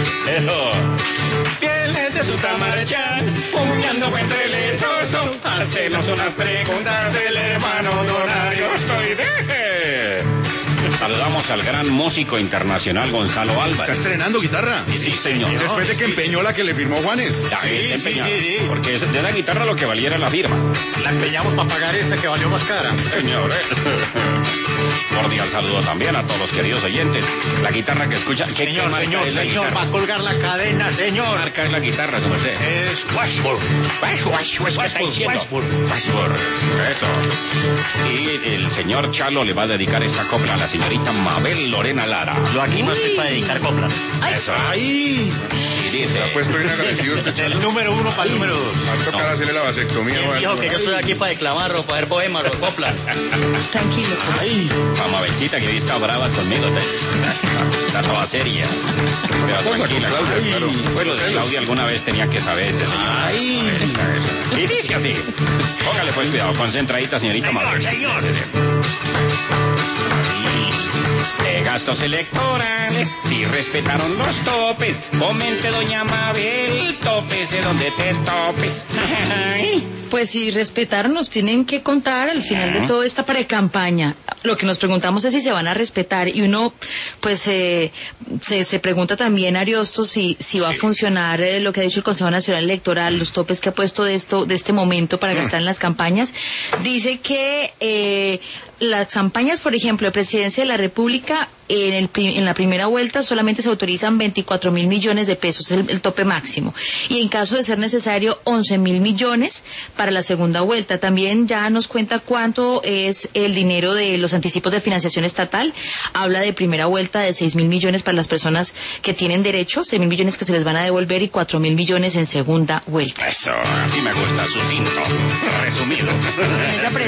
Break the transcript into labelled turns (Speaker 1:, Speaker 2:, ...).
Speaker 1: Eso. Viene de su tamarachán, puñando entre el rostro. Hacernos unas preguntas, el hermano Donario Stoide. Saludamos al gran músico internacional Gonzalo Álvarez.
Speaker 2: ¿Está estrenando guitarra?
Speaker 1: Sí, señor.
Speaker 2: Después de que empeñó la que le firmó Juanes.
Speaker 1: Sí. Porque de la guitarra lo que valiera la firma.
Speaker 3: La empeñamos para pagar esta que valió más cara.
Speaker 1: Señor, cordial saludo también a todos los queridos oyentes. La guitarra que escucha...
Speaker 3: Señor, va a colgar la cadena, señor.
Speaker 1: ¿Qué marca es la guitarra, señor?
Speaker 3: Es Washburn.
Speaker 1: ¿Qué está diciendo? Washburn. Eso. Y el señor Chalo le va a dedicar esta copla a la señorita Mabel Lorena Lara.
Speaker 3: Yo aquí no estoy para dedicar coplas.
Speaker 1: Eso.
Speaker 2: ¡Ay!
Speaker 1: Y dice...
Speaker 2: Se ha puesto bien agradecido este Chalo.
Speaker 3: El número 1 para el número 2.
Speaker 2: Va a tocar hacerle la vasectomía.
Speaker 3: Dijo que yo estoy aquí para declamar o para ver poemas o coplas.
Speaker 4: Tranquilo.
Speaker 2: ¡Ay!
Speaker 1: A Mabelcita que hoy está brava conmigo. La toda seria. Pero
Speaker 2: Cosa
Speaker 1: tranquila.
Speaker 2: con Claudia, claro.
Speaker 1: Bueno, de Claudia alguna vez tenía que saber ese señor.
Speaker 2: ¡Ay!
Speaker 1: Y dice así. Póngale pues cuidado, concentradita, señorita Mabel.
Speaker 3: Señor.
Speaker 1: De gastos electorales, si respetaron los topes, comente doña Mabel, tópese donde te topes.
Speaker 4: Pues si respetaron, nos tienen que contar al final de toda esta precampaña. Lo que nos preguntamos es si se van a respetar, y uno pues se pregunta también, Ariosto, si va a funcionar lo que ha dicho el Consejo Nacional Electoral, los topes que ha puesto de este momento para gastar en las campañas. Dice que las campañas, por ejemplo, de Presidencia de la República, en la primera vuelta solamente se autorizan 24.000 millones de pesos, es el tope máximo. Y en caso de ser necesario, 11.000 millones para la segunda vuelta. También ya nos cuenta cuánto es el dinero de los anticipos de financiación estatal. Habla de primera vuelta de 6.000 millones para las personas que tienen derecho, 6.000 millones que se les van a devolver y 4.000 millones en segunda vuelta.
Speaker 1: Eso, así me gusta, sucinto, resumido.